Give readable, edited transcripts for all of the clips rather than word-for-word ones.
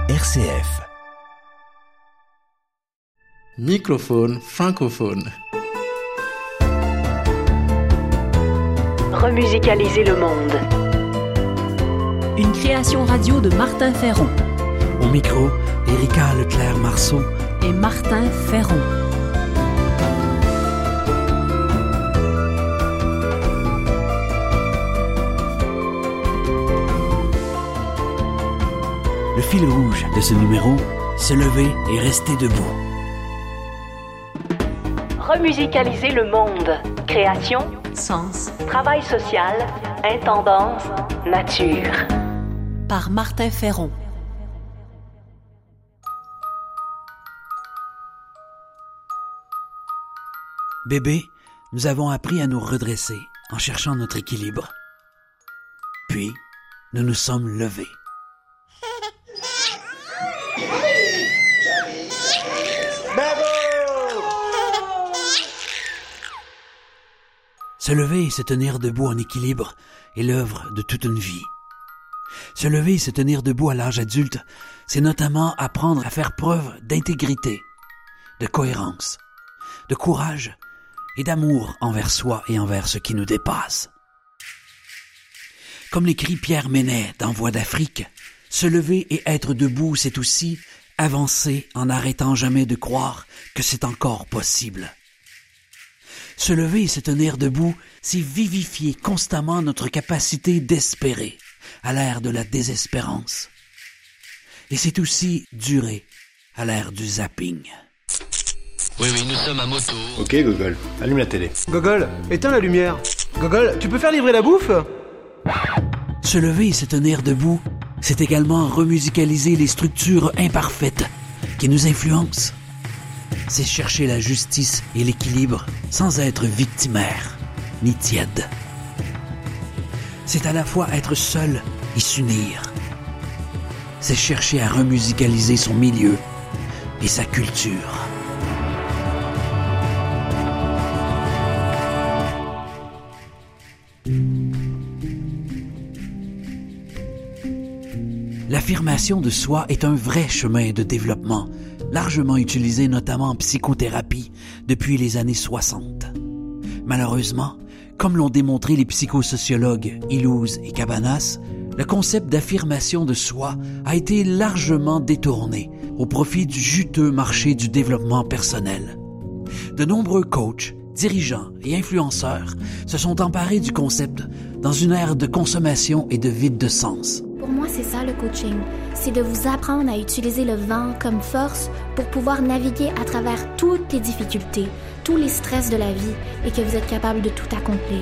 RCF. Microphone francophone. Remusicaliser le monde. Une création radio de Martin Ferron. Au micro, Erika Leclerc-Marceau et Martin Ferron. Le fil rouge de ce numéro, se lever et rester debout. Remusicaliser le monde. Création, Sens. travail social, intendance, nature. Par Martin Ferron. Bébé, nous avons appris à nous redresser en cherchant notre équilibre. Puis, nous nous sommes levés. Se lever et se tenir debout en équilibre est l'œuvre de toute une vie. Se lever et se tenir debout à l'âge adulte, c'est notamment apprendre à faire preuve d'intégrité, de cohérence, de courage et d'amour envers soi et envers ce qui nous dépasse. Comme l'écrit Pierre Ménet dans Voix d'Afrique, se lever et être debout, c'est aussi avancer en n'arrêtant jamais de croire que c'est encore possible. Se lever et se tenir debout, c'est vivifier constamment notre capacité d'espérer à l'ère de la désespérance. Et c'est aussi durer à l'ère du zapping. Oui, nous sommes à moto. Ok Google, allume la télé. Gogol, éteins la lumière. Gogol, tu peux faire livrer la bouffe ? Se lever et se tenir debout, c'est également remusicaliser les structures imparfaites qui nous influencent. C'est chercher la justice et l'équilibre sans être victimaire, ni tiède. C'est à la fois être seul et s'unir. C'est chercher à remusicaliser son milieu et sa culture. L'affirmation de soi est un vrai chemin de développement, largement utilisé notamment en psychothérapie depuis les années 60. Malheureusement, comme l'ont démontré les psychosociologues Illouz et Cabanas, le concept d'affirmation de soi a été largement détourné au profit du juteux marché du développement personnel. De nombreux coachs, dirigeants et influenceurs se sont emparés du concept dans une ère de consommation et de vide de sens. Pour moi, c'est ça le coaching. C'est de vous apprendre à utiliser le vent comme force pour pouvoir naviguer à travers toutes les difficultés, tous les stress de la vie et que vous êtes capable de tout accomplir.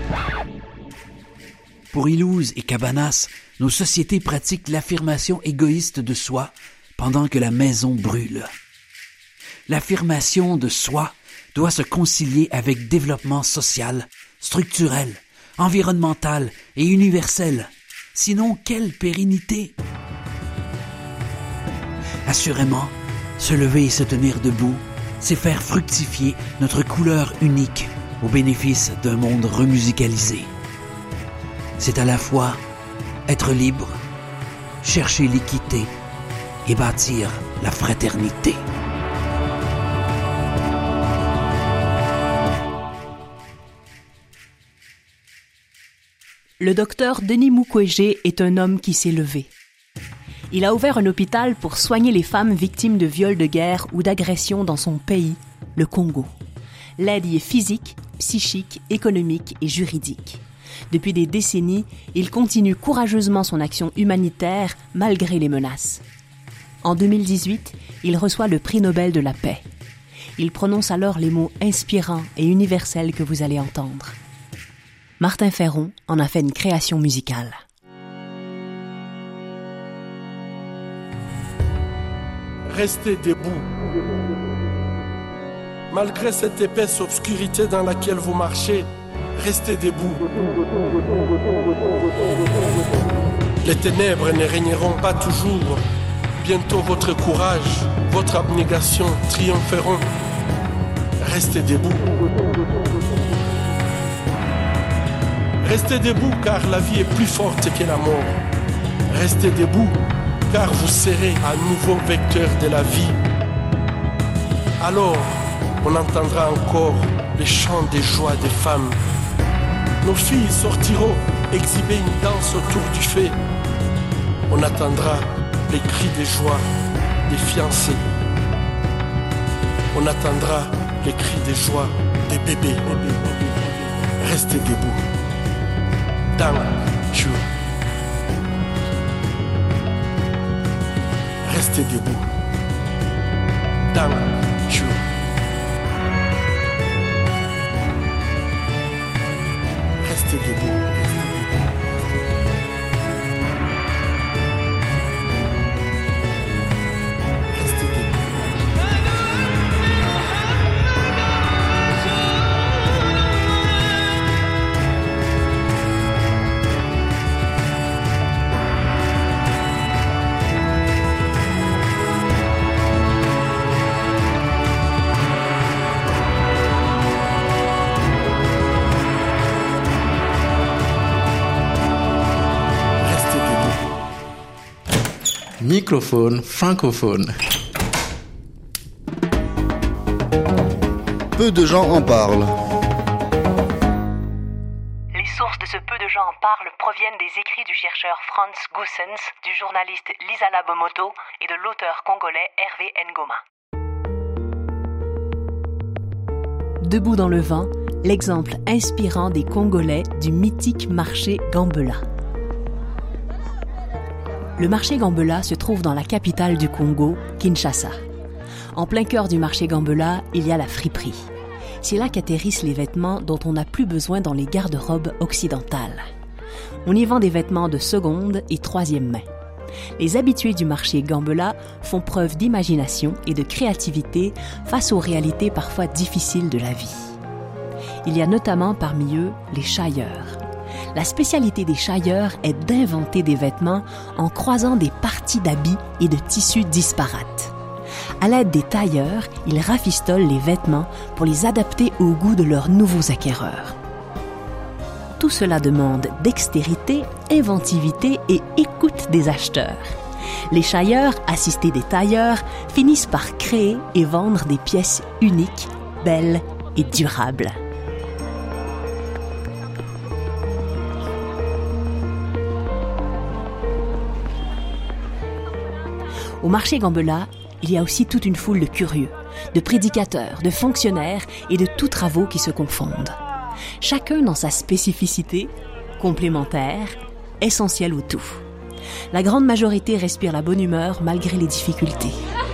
Pour Illouz et Cabanas, nos sociétés pratiquent l'affirmation égoïste de soi pendant que la maison brûle. L'affirmation de soi doit se concilier avec développement social, structurel, environnemental et universel. Sinon, quelle pérennité? Assurément, se lever et se tenir debout, c'est faire fructifier notre couleur unique au bénéfice d'un monde remusicalisé. C'est à la fois être libre, chercher l'équité et bâtir la fraternité. Le docteur Denis Mukwege est un homme qui s'est levé. Il a ouvert un hôpital pour soigner les femmes victimes de viols de guerre ou d'agressions dans son pays, le Congo. L'aide y est physique, psychique, économique et juridique. Depuis des décennies, il continue courageusement son action humanitaire malgré les menaces. En 2018, il reçoit le prix Nobel de la paix. Il prononce alors les mots inspirants et universels que vous allez entendre. Martin Ferron en a fait une création musicale. Restez debout. Malgré cette épaisse obscurité dans laquelle vous marchez, restez debout. Les ténèbres ne régneront pas toujours. Bientôt votre courage, votre abnégation triompheront. Restez debout. Restez debout car la vie est plus forte que la mort. Restez debout car vous serez un nouveau vecteur de la vie. Alors, on entendra encore les chants des joies des femmes. Nos filles sortiront exhiber une danse autour du feu. On attendra les cris de joie des fiancés. On attendra les cris de joie des bébés. Restez debout. Thank you. Restez debout. Thank you. Restez debout. Microphone francophone. Peu de gens en parlent. Les sources de ce peu de gens en parlent proviennent des écrits du chercheur Franz Goossens, du journaliste Lisa Labomoto et de l'auteur congolais Hervé Ngoma. Debout dans le vent, l'exemple inspirant des Congolais du mythique marché Gambela. Le marché Gambela se trouve dans la capitale du Congo, Kinshasa. En plein cœur du marché Gambela, il y a la friperie. C'est là qu'atterrissent les vêtements dont on n'a plus besoin dans les garde-robes occidentales. On y vend des vêtements de seconde et troisième main. Les habitués du marché Gambela font preuve d'imagination et de créativité face aux réalités parfois difficiles de la vie. Il y a notamment parmi eux les chailleurs. La spécialité des chailleurs est d'inventer des vêtements en croisant des parties d'habits et de tissus disparates. À l'aide des tailleurs, ils rafistolent les vêtements pour les adapter au goût de leurs nouveaux acquéreurs. Tout cela demande dextérité, inventivité et écoute des acheteurs. Les chailleurs, assistés des tailleurs, finissent par créer et vendre des pièces uniques, belles et durables. Au marché Gambela, il y a aussi toute une foule de curieux, de prédicateurs, de fonctionnaires et de tous travaux qui se confondent. Chacun dans sa spécificité, complémentaire, essentielle au tout. La grande majorité respire la bonne humeur malgré les difficultés.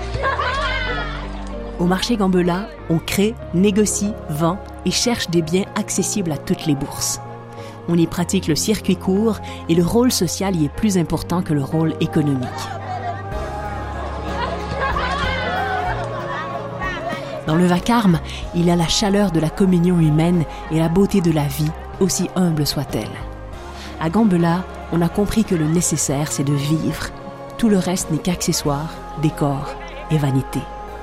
Au marché Gambela, on crée, négocie, vend et cherche des biens accessibles à toutes les bourses. On y pratique le circuit court et le rôle social y est plus important que le rôle économique. Dans le vacarme, il y a la chaleur de la communion humaine et la beauté de la vie, aussi humble soit-elle. À Gambela, on a compris que le nécessaire, c'est de vivre. Tout le reste n'est qu'accessoire, décor et vanité.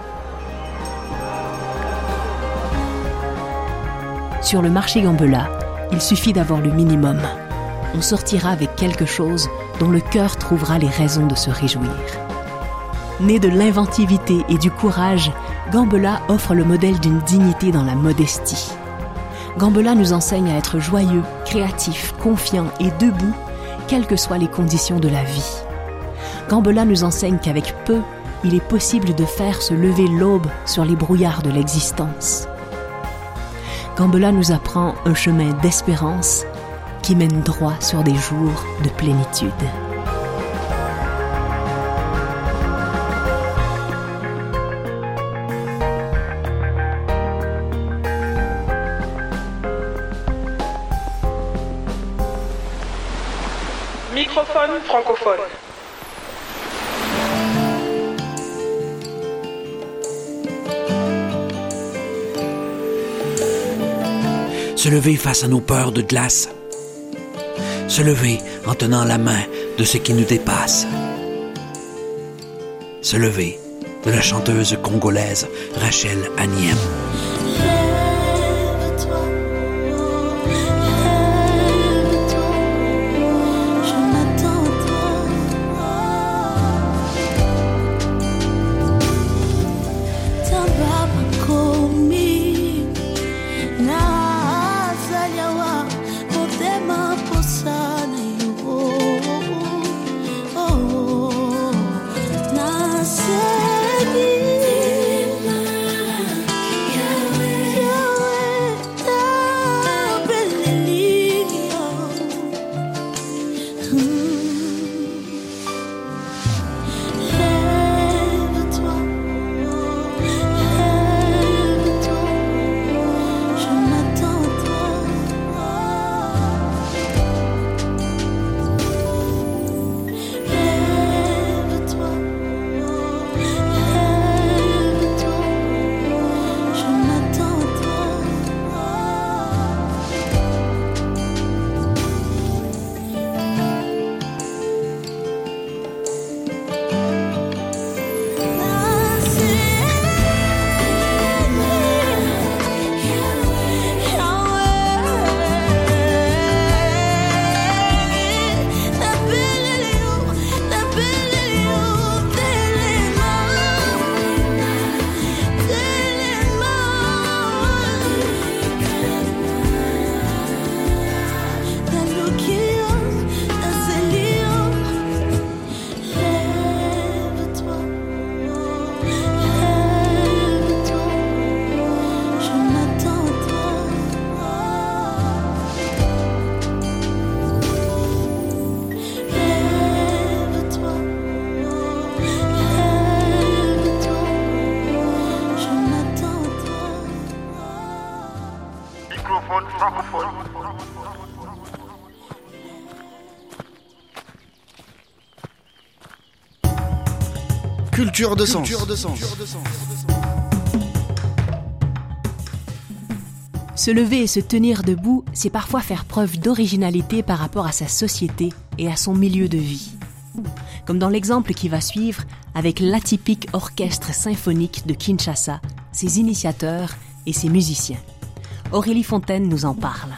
Sur le marché Gambela, il suffit d'avoir le minimum. On sortira avec quelque chose dont le cœur trouvera les raisons de se réjouir. Né de l'inventivité et du courage, Gambela offre le modèle d'une dignité dans la modestie. Gambela nous enseigne à être joyeux, créatifs, confiants et debout, quelles que soient les conditions de la vie. Gambela nous enseigne qu'avec peu, il est possible de faire se lever l'aube sur les brouillards de l'existence. Gambela nous apprend un chemin d'espérance qui mène droit sur des jours de plénitude. Microphone francophone. Se lever face à nos peurs de glace. Se lever en tenant la main de ce qui nous dépasse. Se lever de la chanteuse congolaise Rachel Agniem. Culture de sens. Se lever et se tenir debout, c'est parfois faire preuve d'originalité par rapport à sa société et à son milieu de vie. Comme dans l'exemple qui va suivre avec l'atypique orchestre symphonique de Kinshasa, ses initiateurs et ses musiciens. Aurélie Fontaine nous en parle.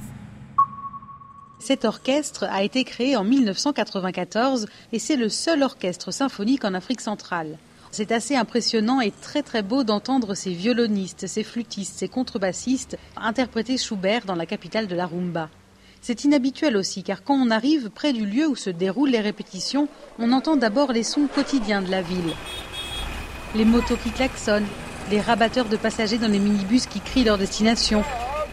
Cet orchestre a été créé en 1994 et c'est le seul orchestre symphonique en Afrique centrale. C'est assez impressionnant et très très beau d'entendre ces violonistes, ces flûtistes, ces contrebassistes interpréter Schubert dans la capitale de la rumba. C'est inhabituel aussi car quand on arrive près du lieu où se déroulent les répétitions, on entend d'abord les sons quotidiens de la ville. Les motos qui klaxonnent, les rabatteurs de passagers dans les minibus qui crient leur destination,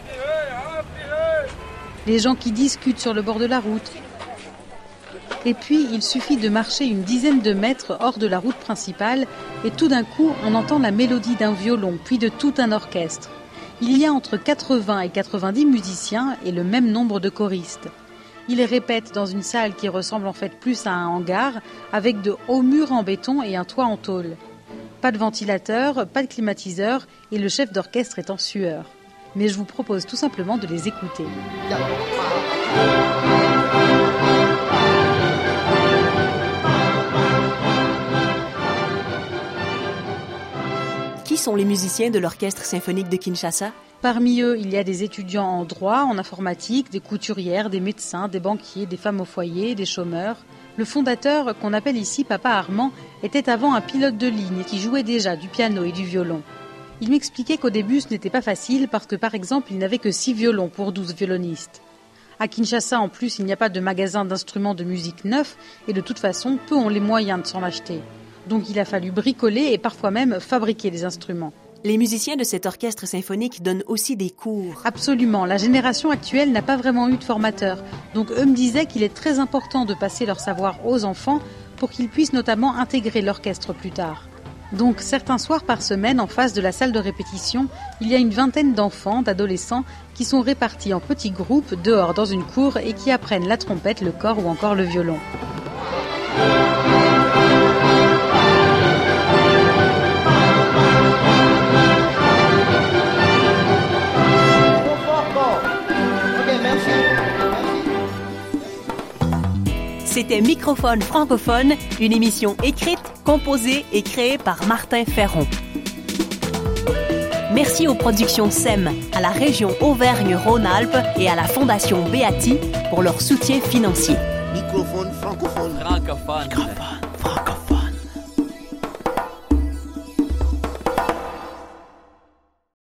les gens qui discutent sur le bord de la route. Et puis, il suffit de marcher une dizaine de mètres hors de la route principale et tout d'un coup, on entend la mélodie d'un violon, puis de tout un orchestre. Il y a entre 80 et 90 musiciens et le même nombre de choristes. Ils répètent dans une salle qui ressemble en fait plus à un hangar, avec de hauts murs en béton et un toit en tôle. Pas de ventilateur, pas de climatiseur et le chef d'orchestre est en sueur. Mais je vous propose tout simplement de les écouter. Qui sont les musiciens de l'orchestre symphonique de Kinshasa? Parmi eux, il y a des étudiants en droit, en informatique, des couturières, des médecins, des banquiers, des femmes au foyer, des chômeurs. Le fondateur, qu'on appelle ici Papa Armand, était avant un pilote de ligne qui jouait déjà du piano et du violon. Il m'expliquait qu'au début, ce n'était pas facile parce que, par exemple, il n'avait que 6 violons pour 12 violonistes. À Kinshasa, en plus, il n'y a pas de magasin d'instruments de musique neufs et de toute façon, peu ont les moyens de s'en acheter. Donc il a fallu bricoler et parfois même fabriquer des instruments. Les musiciens de cet orchestre symphonique donnent aussi des cours. Absolument, la génération actuelle n'a pas vraiment eu de formateur. Donc eux me disaient qu'il est très important de passer leur savoir aux enfants pour qu'ils puissent notamment intégrer l'orchestre plus tard. Donc certains soirs par semaine, en face de la salle de répétition, il y a une vingtaine d'enfants, d'adolescents qui sont répartis en petits groupes dehors dans une cour et qui apprennent la trompette, le cor ou encore le violon. C'était Microphone francophone, une émission écrite, composée et créée par Martin Ferron. Merci aux productions SEM, à la région Auvergne-Rhône-Alpes et à la Fondation Beati pour leur soutien financier. Microphone francophone.